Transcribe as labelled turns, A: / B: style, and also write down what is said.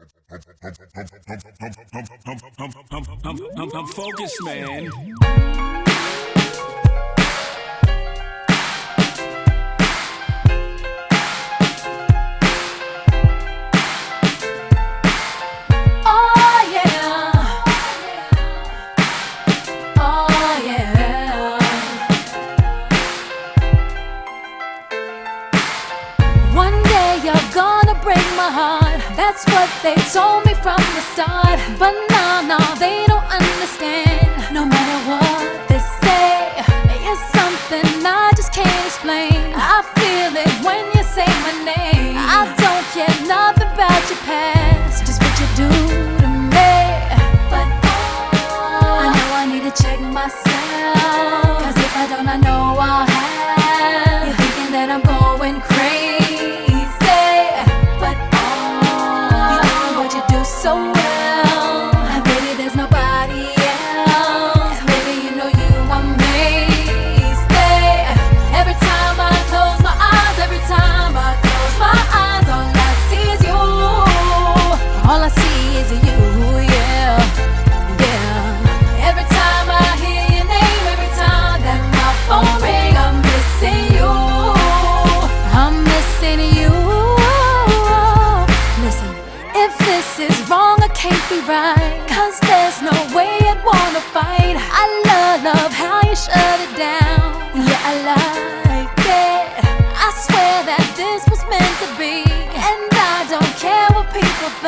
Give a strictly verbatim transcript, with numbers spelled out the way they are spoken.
A: I'm focused, man.
B: Break my heart, that's what they told me from the start. But no, no, they don't understand. No matter what they say, it's something I just can't explain. I feel it when you say my name. I don't care nothing about your past, just what you do to me. But oh, I know I need to check myself, cause if I don't, I know I'll have you thinking that I'm going crazy. So well, and baby, there's nobody else. Baby, you know you amaze me. Every time I close my eyes, every time I close my eyes, all I see is you. All I see is you, yeah, yeah. Every time I hear your name, every time that my phone rings, I'm missing you. I'm missing you. Listen, if this is wrong, I can't be right, cause there's no way I'd wanna fight. I love, love how you shut it down. Yeah, I like it. I swear that this was meant to be, and I don't care what people think.